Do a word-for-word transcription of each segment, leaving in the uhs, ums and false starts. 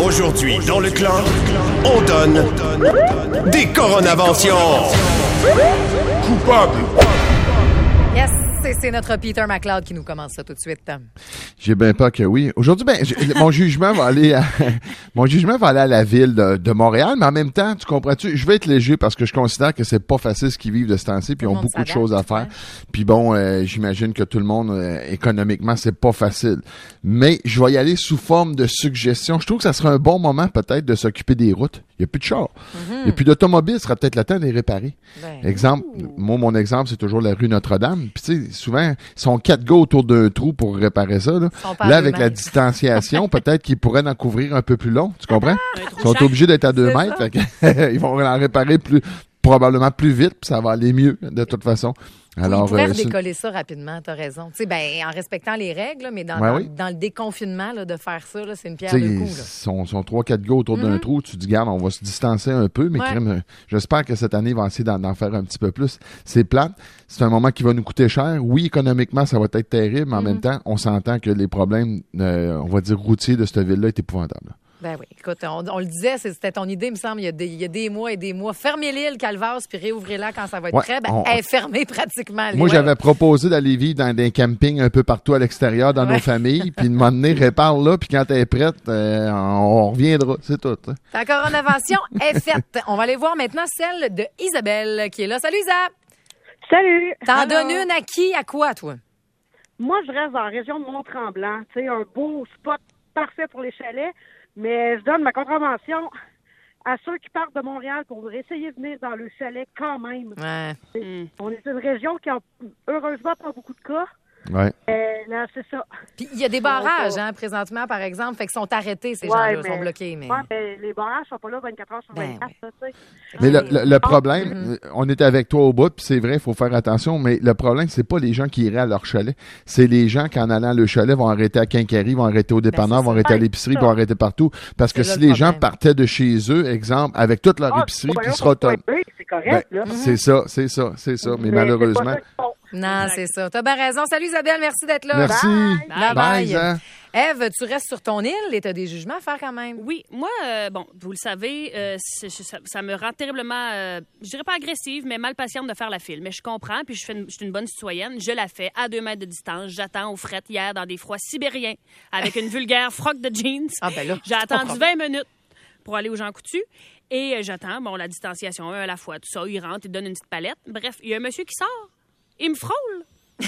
Aujourd'hui, dans le clan, on donne des coronavations. Coupable. Yes, c'est, c'est notre Peter McLeod qui nous commence ça tout de suite. J'ai bien peur que oui. Aujourd'hui, ben, j'ai- mon jugement va aller à, mon jugement va aller à la ville de, de Montréal, mais en même temps, tu comprends-tu, je vais être léger parce que je considère que c'est pas facile ce qu'ils vivent de ce temps-ci, puis ils Tout le ont monde beaucoup de s'adapte, choses à faire. ouais. Puis bon, euh, j'imagine que tout le monde, euh, économiquement, c'est pas facile. Mais je vais y aller sous forme de suggestion. Je trouve que ça serait un bon moment peut-être de s'occuper des routes. Il n'y a plus de chars. Mm-hmm. Il n'y a plus d'automobiles, ce sera peut-être le temps de les réparer. Ben, Exemple, moi, mon exemple, c'est toujours la rue Notre-Dame. Puis tu sais, souvent, ils sont quatre gars autour d'un trou pour réparer ça. Là, sont pas à là deux avec la mètres. distanciation, peut-être qu'ils pourraient en couvrir un peu plus long. Tu comprends? Ils sont chaque. obligés d'être à deux C'est mètres. ça. Fait que, ils vont en réparer plus probablement plus vite, puis ça va aller mieux, de toute façon. Alors, Alors, il pourrait euh, c'est- redécoller ça rapidement, t'as raison. Tu sais, ben, en respectant les règles, là, mais dans, Ouais, dans, oui. dans le déconfinement, là, de faire ça, là, c'est une pierre Tu sais, deux ils coups. Là. sont, sont trois, quatre gars autour d'un trou. Tu dis, garde, on va se distancer un peu, mais Ouais. crème, euh, j'espère que cette année, ils vont essayer d'en, d'en faire un petit peu plus. C'est plate. C'est un moment qui va nous coûter cher. Oui, économiquement, ça va être terrible, mais en même temps, on s'entend que les problèmes, euh, on va dire, routiers de cette ville-là est épouvantable. Ben oui, écoute, on, on le disait, c'est- c'était ton idée, il me semble, il y a des, il y a des mois et des mois. Fermez l'île, Calvas, puis réouvrez-la quand ça va être Ouais, prêt. Ben, on- elle est fermée pratiquement. Moi, l'île. j'avais proposé d'aller vivre dans des campings un peu partout à l'extérieur, dans Ouais. nos familles, puis de m'emmener, répare là, puis quand elle est prête, euh, on reviendra. C'est tout. hein. La coronavation est faite. On va aller voir maintenant celle de Isabelle qui est là. Salut Isa! Salut! T'en Alors, donnes une à qui, à quoi, toi? Moi, je reste dans la région de Mont-Tremblant. Tu sais, un beau spot parfait pour les chalets, mais je donne ma contravention à ceux qui partent de Montréal pour essayer de venir dans le chalet quand même. Ouais. On est une région qui a heureusement pas beaucoup de cas. Ouais. Euh, là, c'est ça. Puis il y a des barrages, hein, présentement, par exemple, fait qu'ils sont arrêtés, ces gens-là, ils sont bloqués. Mais... ouais, mais les barrages sont pas là vingt-quatre heures sur Ben vingt-quatre. oui. ça, tu sais. Mais le, Ouais. le, le problème, euh, on est avec toi au bout, puis c'est vrai, il faut faire attention, mais le problème, c'est pas les gens qui iraient à leur chalet. C'est les gens qui, en allant à leur chalet, vont arrêter à Quincaillerie, vont arrêter au dépanneur, c'est vont ça. arrêter à Ouais, l'épicerie, c'est vont ça. arrêter partout. Parce que C'est si là le les gens problème. partaient de chez eux, exemple, avec toute leur Ah, épicerie, c'est puis pas ils sera là, autonome. oui, c'est Ben, correct, là. c'est ça, c'est ça, c'est ça. Mais Mais malheureusement. c'est pas ça qu'ils font. Non, c'est ça. T'as bien raison. Salut Isabelle, merci d'être là. Merci. Bye. Bye, Bye. Isa. Ève, tu restes sur ton île et t'as des jugements à faire quand même. Oui, moi, euh, bon, vous le savez, euh, c'est- ça, ça me rend terriblement, euh, je dirais pas agressive, mais mal patiente de faire la file. Mais je comprends, puis je, fais une- je suis une bonne citoyenne. Je la fais à deux mètres de distance. J'attends aux frettes hier dans des froids sibériens avec une vulgaire froc de jeans. Ah, ben là, J'ai pas attendu de vingt minutes pour aller aux gens coutus. Et euh, j'attends, bon, la distanciation, un à la fois, tout ça. Il rentre, il donne une petite palette. Bref, il y a un monsieur qui sort. Il me frôle.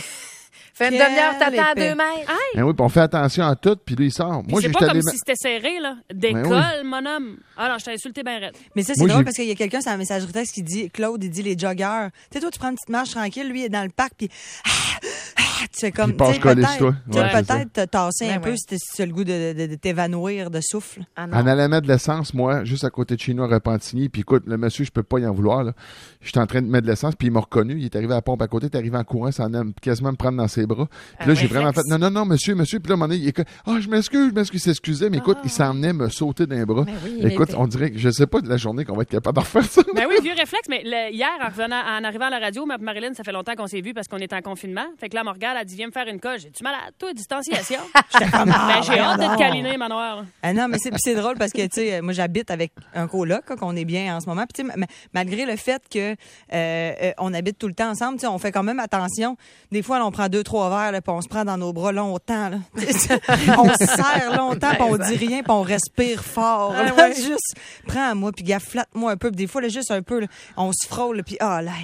Fais une Quelle demi-heure, t'attends à épée. deux mètres. Hey! Ben oui, puis on fait attention à tout, puis lui, il sort. Puis Moi, c'est j'ai pas j'étais comme allé- si c'était serré, là. D'école, Ben mon homme. Ah non, je t'ai insulté bien raide. Mais ça, c'est Moi, drôle j'ai- parce qu'il y a quelqu'un sur la messagerie texte qui dit, Claude, il dit les joggeurs. Tu sais, toi, tu prends une petite marche tranquille, lui, il est dans le parc, puis ah, ah, tu fais comme, Il passe tu sais, collé peut-être, sur toi. tu sais, Ouais, c'est ça. peut-être te tasser Ben un peu ouais. si t'as- si tu as le goût de, de- de t'évanouir de souffle. Ah non. En allant mettre de l'essence, moi, juste à côté de chez nous, à Repentigny, puis écoute, le monsieur, je peux pas y en vouloir, là. J'étais en train de mettre de l'essence, puis il m'a reconnu, il est arrivé à la pompe à côté, il est arrivé en courant, ça en a quasiment me prendre dans ses bras. Puis là, Un j'ai vraiment fait, réflexe. non, non, non, monsieur, monsieur, puis là, à un moment donné, il est comme, ah, je m'excuse, je m'excuse, il s'excusait, mais écoute, il s'en venait me sauter d'un bras. Mais oui, il écoute, était- on dirait que je sais pas de la journée qu'on va être capable de refaire ça. Ben oui, vieux réflexe, mais le- hier, en, revenant, en arrivant à la radio, ma Marilyn, ça fait longtemps qu'on s'est vu parce qu'on est en confinement. Fait que là, elle me regarde, elle dit, viens me faire une coche. J'ai-tu malade, toi, distanciation? J'étais comme, ah, Ben, j'ai hâte voyons d'être donc. câliné, manoir. Ah non, mais c'est puis c'est drôle parce que, tu sais, moi, j'habite avec un coloc, là, qu'on est bien en ce moment. Puis, tu sais, ma- malgré le fait que euh, euh, on habite tout le temps ensemble, tu sais, on fait quand même attention. Des fois, là, on prend deux, trois verres, là, puis on se prend dans nos bras longtemps, là. On se serre longtemps, puis on dit rien, puis on respire fort. là. Juste, prends-moi, puis gaffe, flatte-moi un peu. Puis des fois, là, juste un peu, là, on se frôle, puis oh, la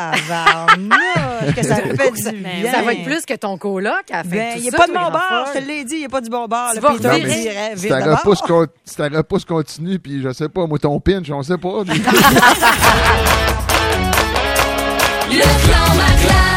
tabarnouche, que ça fait du bien. Ça va être plus que ton coloc à faire Ben, tout il n'est ça, pas de toi, mon il en bord, je folle. te l'ai dit, il n'est pas du bon bord. Tu Le vas Peter revirer. me dirait, Si vire ta de bord. repousse, con- si ta repousse continue, puis je sais pas, moi, ton pinch, on sait pas. Le clan McLeod.